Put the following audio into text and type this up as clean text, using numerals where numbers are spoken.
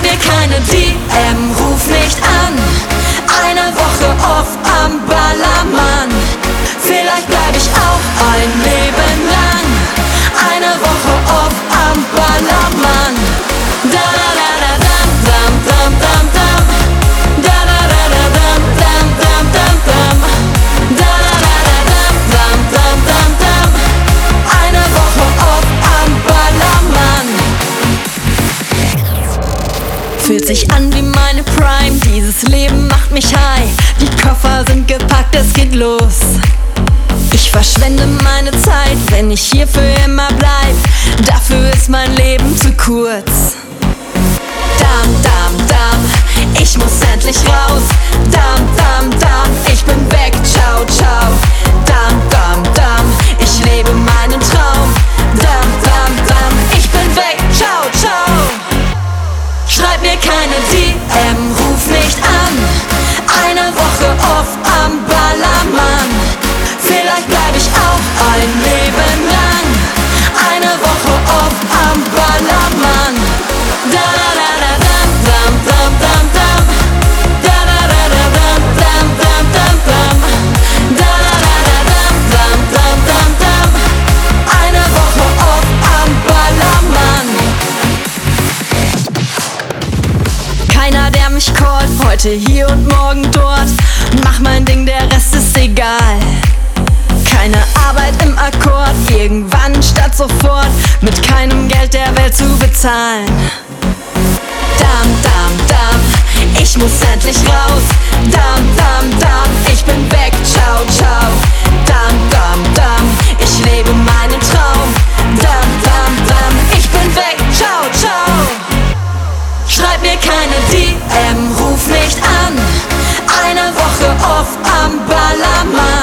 mir keine DM, ruf nicht an. Eine Woche off am Ballermann. Vielleicht bleib ich auch ein Leben lang. Eine Woche off am Ballermann. Da da da da dam dam dam dam dam. Da da da da dam dam dam dam dam. Da da da da dam dam dam dam dam. Eine Woche off am Ballermann. Fühlt sich an wie meine Prime, dieses Leben macht mich high. Die Koffer sind gepackt, es geht los. Ich verschwende meine Zeit, wenn ich hier für immer bleib. Dafür ist mein Leben zu kurz. Dam, dam, dam, ich muss endlich raus. Dam, dam, dam, ich bin weg, ciao, ciao. Dam, dam, dam, ich lebe meinen Traum. Dam, dam, dam, ich bin weg, ciao, ciao. Schreib mir keine DM, ruf nicht an. Eine Woche off am Ballermann. Vielleicht bleib ich auch ein Leben lang. Eine Woche off am Ballermann. Da da da da dam dam dam dam dam. Da da da da dam dam dam dam dam. Da da da da dam dam dam dam dam. Eine Woche off am Ballermann. Keiner, der mich callt, heute hier und morgen dort. Mach mein Ding, der Rest ist egal. Keine Arbeit im Akkord, irgendwann statt sofort, mit keinem Geld der Welt zu bezahlen. Dam, dam, dam, ich muss endlich raus. Dam, dam, dam, ich bin weg, ciao, ciao. Dam, dam, dam, ich lebe meinen Traum. Dam, dam, dam, ich bin weg, ciao, ciao. Schreib mir keine DM, ruf nicht an. Eine Woche off am Ballermann.